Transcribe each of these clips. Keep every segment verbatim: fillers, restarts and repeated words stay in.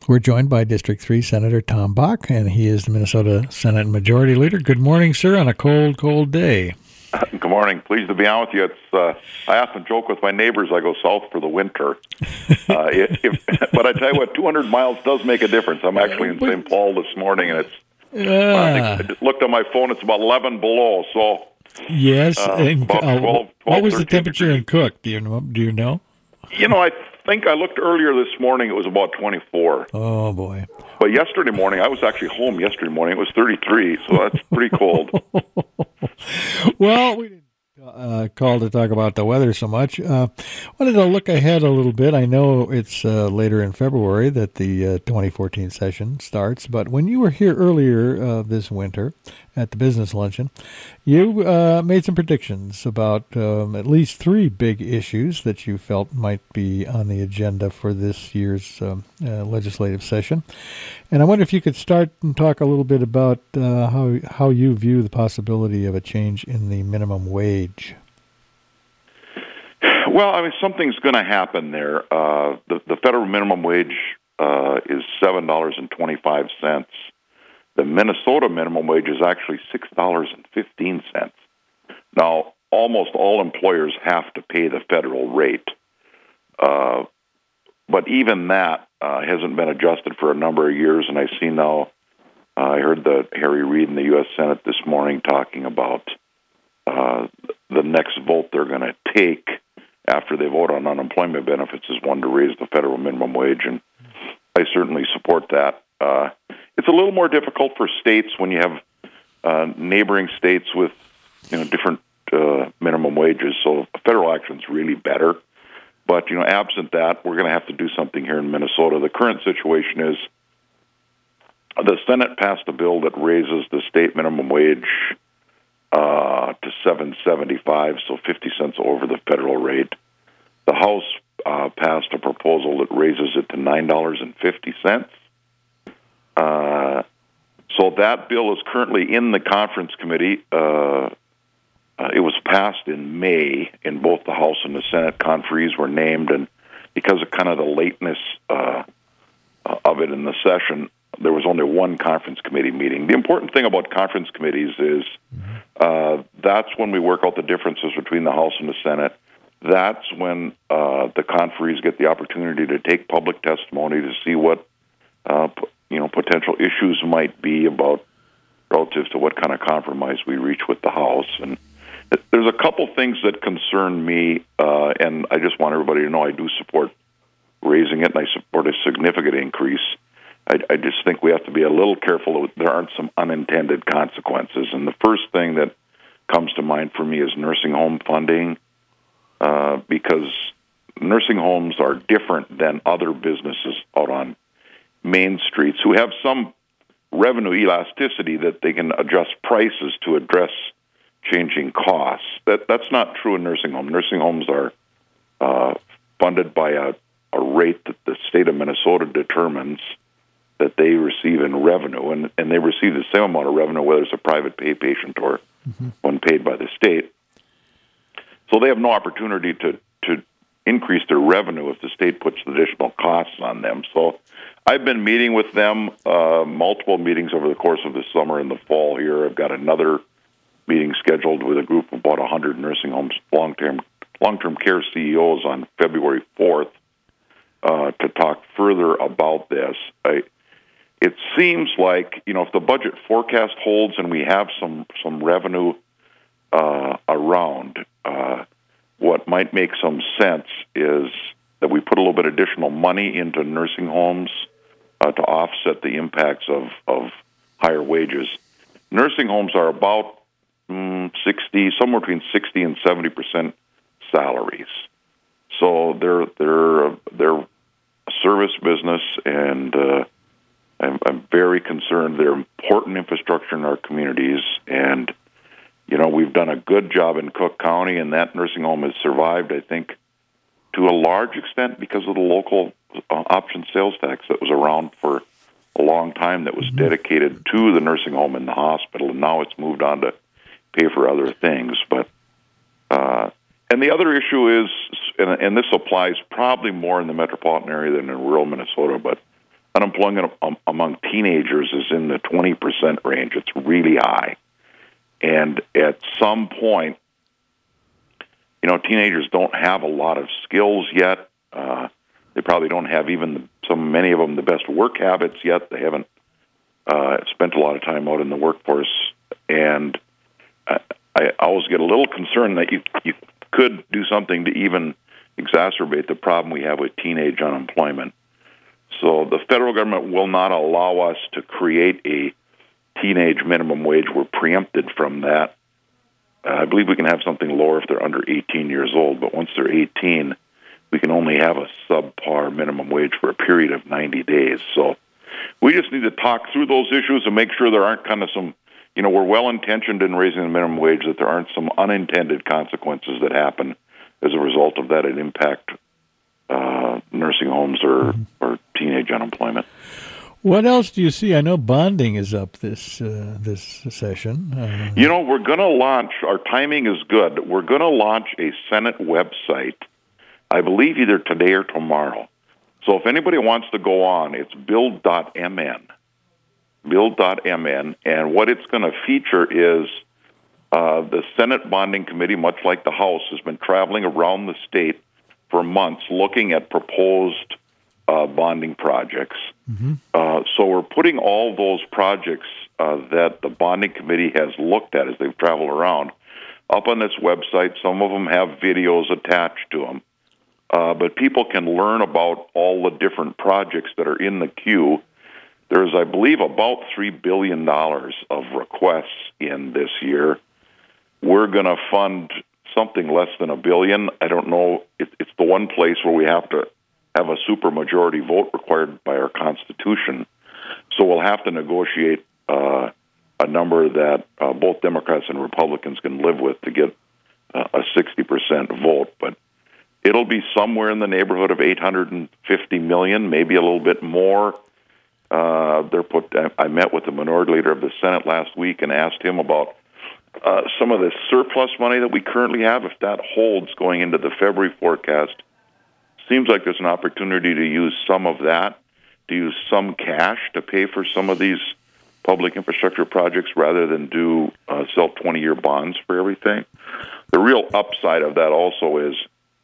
We're joined by District three Senator Tom Bach, and he is the Minnesota Senate Majority Leader. Good morning, sir, on a cold, cold day. Good morning. Pleased to be on with you. It's, uh, I often joke with my neighbors I go south for the winter. Uh, if, if, but I tell you what, two hundred miles does make a difference. I'm actually in Saint Paul this morning, and it's. Uh, well, I, think I just looked on my phone. It's about eleven below. So. Yes. Uh, and, about uh, twelve, twelve, what was the temperature degrees. in Cook? Do you know? Do you know? You know, I think I looked earlier this morning. It was about twenty-four. Oh boy! But yesterday morning, I was actually home yesterday morning. It was thirty-three, so that's pretty cold. Well, we didn't uh, call to talk about the weather so much. Uh, wanted to look ahead a little bit. I know it's uh, later in February that the uh, twenty fourteen session starts, but when you were here earlier uh, this winter at the business luncheon, you uh, made some predictions about um, at least three big issues that you felt might be on the agenda for this year's um, uh, legislative session. And I wonder if you could start and talk a little bit about uh, how how you view the possibility of a change in the minimum wage. Well, I mean, something's going to happen there. Uh, the, the federal minimum wage uh, is seven dollars and twenty-five cents. The Minnesota minimum wage is actually six dollars and fifteen cents. Now, almost all employers have to pay the federal rate. Uh, but even that uh, hasn't been adjusted for a number of years, and I see now, uh, I heard the Harry Reid in the U S Senate this morning talking about uh, the next vote they're going to take after they vote on unemployment benefits is one to raise the federal minimum wage, and I certainly support that. Uh, it's a little more difficult for states when you have uh, neighboring states with you know different uh, minimum wages, so federal action is really better. But, you know, absent that, we're going to have to do something here in Minnesota. The current situation is the Senate passed a bill that raises the state minimum wage uh, to seven seventy-five, so fifty cents over the federal rate. The House uh, passed a proposal that raises it to nine dollars and fifty cents. Uh, so that bill is currently in the conference committee. Uh, uh, it was passed in May in both the House and the Senate. Conferees were named, and because of kind of the lateness uh, of it in the session, there was only one conference committee meeting. The important thing about conference committees is uh, that's when we work out the differences between the House and the Senate. That's when uh, the conferees get the opportunity to take public testimony to see what uh, you know potential issues might be about relative to what kind of compromise we reach with the House. And there's a couple things that concern me, uh, and I just want everybody to know I do support raising it, and I support a significant increase. I, I just think we have to be a little careful that there aren't some unintended consequences. And the first thing that comes to mind for me is nursing home funding, uh, because nursing homes are different than other businesses out on main streets who have some revenue elasticity that they can adjust prices to address changing costs. That that's not true in nursing homes. Nursing homes are uh, funded by a, a rate that the state of Minnesota determines that they receive in revenue, and, and they receive the same amount of revenue whether it's a private pay patient or mm-hmm. one paid by the state. So they have no opportunity to, to increase their revenue if the state puts additional costs on them. So I've been meeting with them, uh, multiple meetings over the course of the summer and the fall here. I've got another meeting scheduled with a group of about one hundred nursing homes, long-term long-term care C E Os on February fourth uh, to talk further about this. I, it seems like, you know, if the budget forecast holds and we have some, some revenue uh, around, uh, what might make some sense is that we put a little bit additional money into nursing homes uh, to offset the impacts of, of higher wages. Nursing homes are about mm, sixty, somewhere between sixty and seventy percent salaries. So they're they're they're a service business, and uh, I'm, I'm very concerned. They're important infrastructure in our communities, and you know we've done a good job in Cook County, and that nursing home has survived, I think, to a large extent because of the local uh, option sales tax that was around for a long time, that was mm-hmm. dedicated to the nursing home and the hospital, and now it's moved on to pay for other things. But uh, and the other issue is, and, and this applies probably more in the metropolitan area than in rural Minnesota, but unemployment among teenagers is in the twenty percent range. It's really high. And at some point, you know, teenagers don't have a lot of skills yet. Uh, they probably don't have even the, some, many of them, the best work habits yet. They haven't uh, spent a lot of time out in the workforce. And I, I always get a little concerned that you you could do something to even exacerbate the problem we have with teenage unemployment. So the federal government will not allow us to create a teenage minimum wage. We're preempted from that. Uh, I believe we can have something lower if they're under eighteen years old, but once they're eighteen, we can only have a subpar minimum wage for a period of ninety days. So we just need to talk through those issues and make sure there aren't kind of some, you know, we're well-intentioned in raising the minimum wage, that there aren't some unintended consequences that happen as a result of that and impact uh, nursing homes or, mm-hmm. or teenage unemployment. What else do you see? I know bonding is up this uh, this session. Uh, you know, we're going to launch, our timing is good, we're going to launch a Senate website, I believe either today or tomorrow. So if anybody wants to go on, it's build dot m n. build dot m n, and what it's going to feature is uh, the Senate Bonding Committee, much like the House, has been traveling around the state for months looking at proposed uh, bonding projects. Mm-hmm. Uh, so we're putting all those projects uh, that the Bonding Committee has looked at as they've traveled around up on this website. Some of them have videos attached to them. Uh, but people can learn about all the different projects that are in the queue. There's, I believe, about three billion dollars of requests in this year. We're going to fund something less than a billion. I don't know. It, it's the one place where we have to have a supermajority vote required by our Constitution. So we'll have to negotiate uh, a number that uh, both Democrats and Republicans can live with to get uh, a sixty percent vote. But it'll be somewhere in the neighborhood of eight hundred fifty million dollars, maybe a little bit more. Uh, they're put. I met with the minority leader of the Senate last week and asked him about uh, some of the surplus money that we currently have, if that holds going into the February forecast. Seems like there's an opportunity to use some of that, to use some cash to pay for some of these public infrastructure projects rather than do uh, sell twenty-year bonds for everything. The real upside of that also is,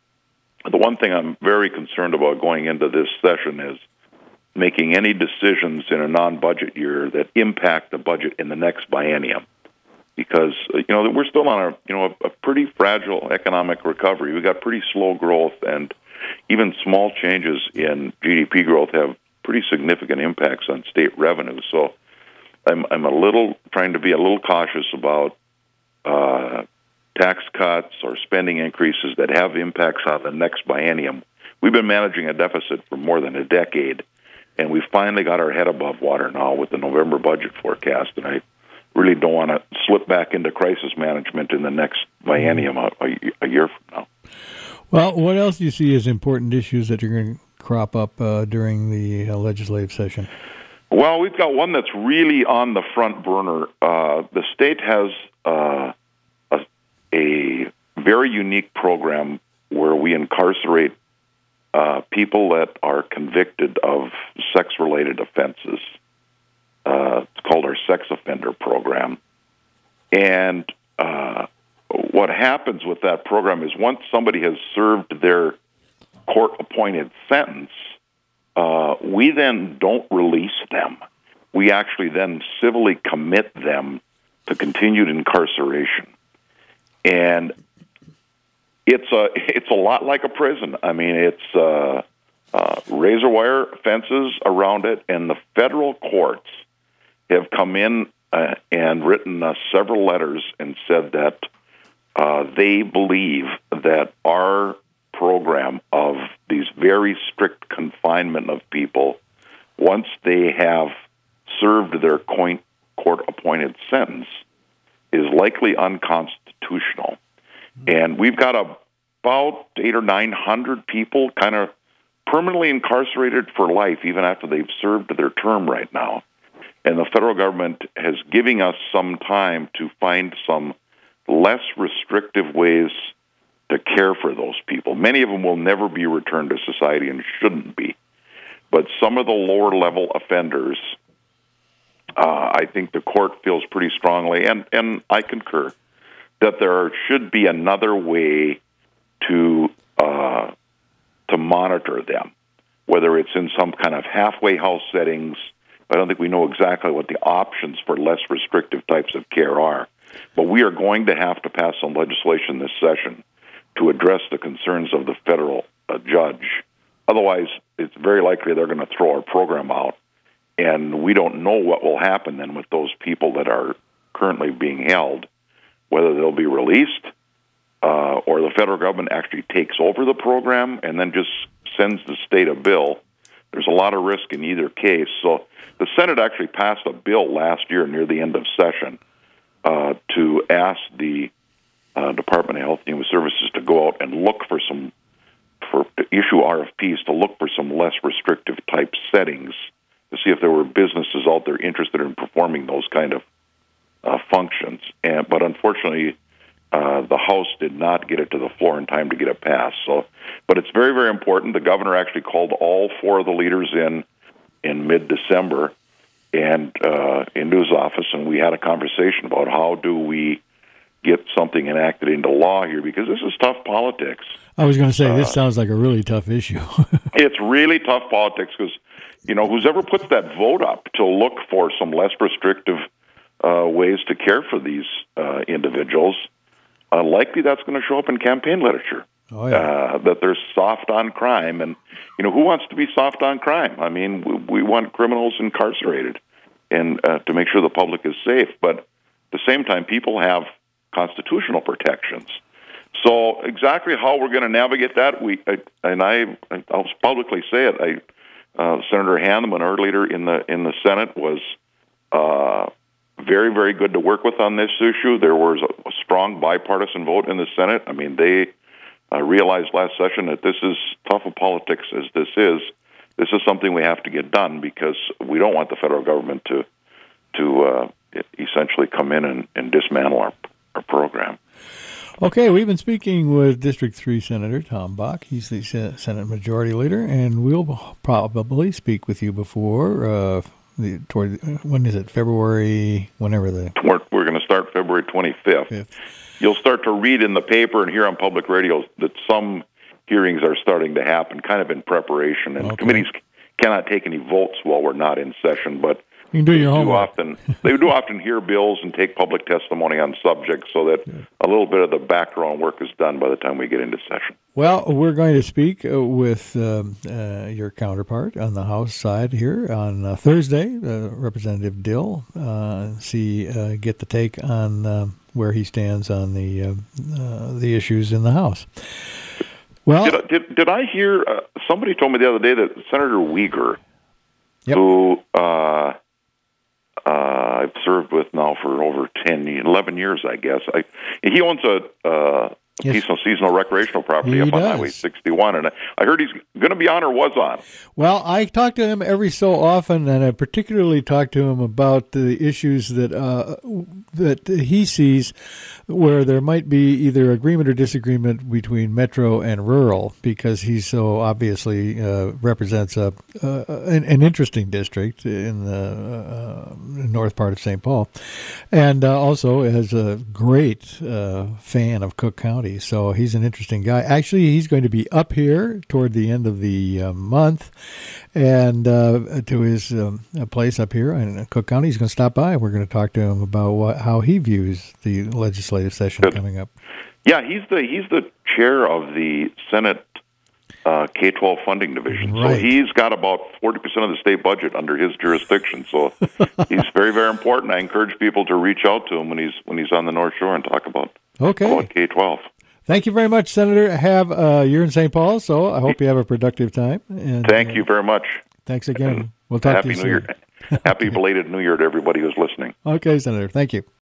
the one thing I'm very concerned about going into this session is making any decisions in a non-budget year that impact the budget in the next biennium. Because, you know, we're still on a, you know, a, a pretty fragile economic recovery. We've got pretty slow growth, and even small changes in G D P growth have pretty significant impacts on state revenue. So I'm, I'm a little, trying to be a little cautious about uh, tax cuts or spending increases that have impacts on the next biennium. We've been managing a deficit for more than a decade, and we finally got our head above water now with the November budget forecast, and I really don't want to slip back into crisis management in the next biennium a, a, a year from now. Well, what else do you see as important issues that are going to crop up uh, during the uh, legislative session? Well, we've got one that's really on the front burner. Uh, the state has uh, a, a very unique program where we incarcerate uh, people that are convicted of sex-related offenses. Uh, it's called our sex offender program. And uh, what happens with that program is once somebody has served their court-appointed sentence, uh, we then don't release them. We actually then civilly commit them to continued incarceration. And it's a, it's a lot like a prison. I mean, it's uh, uh, razor wire fences around it, and the federal courts have come in uh, and written us several letters and said that uh, they believe that our program of these very strict confinement of people, once they have served their court-appointed sentence, is likely unconstitutional. And we've got about eight or nine hundred people kind of permanently incarcerated for life, even after they've served their term right now. And the federal government is giving us some time to find some less restrictive ways to care for those people. Many of them will never be returned to society and shouldn't be. But some of the lower level offenders, uh, I think the court feels pretty strongly, and, and I concur, that there should be another way to uh, to monitor them, whether it's in some kind of halfway house settings. I don't think we know exactly what the options for less restrictive types of care are. But we are going to have to pass some legislation this session to address the concerns of the federal uh, judge. Otherwise, it's very likely they're going to throw our program out, and we don't know what will happen then with those people that are currently being held, whether they'll be released uh, or the federal government actually takes over the program and then just sends the state a bill. There's a lot of risk in either case. So the Senate actually passed a bill last year near the end of session uh, to ask the uh, Department of Health and Human Services to go out and look for some, for to issue R F Ps to look for some less restrictive type settings to see if there were businesses out there interested in performing those kind of uh, functions. And but unfortunately, uh, the House did not get it to the floor in time to get it passed. So, but it's very, very important. The governor actually called all four of the leaders in in mid-December and uh, into his office, and we had a conversation about how do we get something enacted into law here, because this is tough politics. I was going to say, uh, this sounds like a really tough issue. It's really tough politics because, you know, whoever puts that vote up to look for some less restrictive uh, ways to care for these uh, individuals, uh, likely that's going to show up in campaign literature. Oh, yeah. uh, that they're soft on crime. And, you know, who wants to be soft on crime? I mean, we, we want criminals incarcerated and uh, to make sure the public is safe. But at the same time, people have constitutional protections. So exactly how we're going to navigate that, we I, and I, I'll publicly say it, I, uh, Senator Hanneman, our leader in the in the Senate, was uh, very, very good to work with on this issue. There was a, a strong bipartisan vote in the Senate. I mean, they uh, realized last session that this is tough of politics as this is. This is something we have to get done because we don't want the federal government to to uh, essentially come in and, and dismantle our our program. Okay, we've been speaking with District three Senator Tom Bach. He's the Senate Majority Leader, and we'll probably speak with you before, uh, the, toward, when is it, February, whenever the... We're, we're going to start February twenty-fifth. Fifth. You'll start to read in the paper and hear on public radio that some hearings are starting to happen, kind of in preparation, and okay. Committees cannot take any votes while we're not in session, but you can do your homework. Often, they do often hear bills and take public testimony on subjects so that yeah. a little bit of the background work is done by the time we get into session. Well, we're going to speak uh, with um, uh, your counterpart on the House side here on uh, Thursday, uh, Representative Dill, uh, see, uh, get the take on uh, where he stands on the uh, uh, the issues in the House. Well, did, I, did, did I hear, uh, somebody told me the other day that Senator Uyghur, yep. who... Uh, Uh, I've served with now for over ten, eleven years, I guess. I, he owns a uh, yes. seasonal, seasonal recreational property he up on does. Highway sixty-one, and I, I heard he's going to be on or was on. Well, I talk to him every so often, and I particularly talk to him about the issues that uh, that he sees where there might be either agreement or disagreement between metro and rural, because he so obviously uh, represents a uh, an, an interesting district in the uh, north part of Saint Paul, and uh, also is a great uh, fan of Cook County. So he's an interesting guy. Actually, he's going to be up here toward the end of the uh, month, and uh, to his um, place up here in Cook County. He's going to stop by. We're going to talk to him about what, how he views the legislative session Good. coming up. Yeah, he's the he's the chair of the Senate uh, K twelve funding division. Right. So he's got about forty percent of the state budget under his jurisdiction. So he's very, very important. I encourage people to reach out to him when he's when he's on the North Shore and talk about, okay. about K twelve. Thank you very much, Senator. Have uh, you're in Saint Paul, so I hope you have a productive time. And, Thank uh, you very much. Thanks again. We'll talk Happy to you New soon. Year. Happy belated New Year to everybody who's listening. Okay, Senator. Thank you.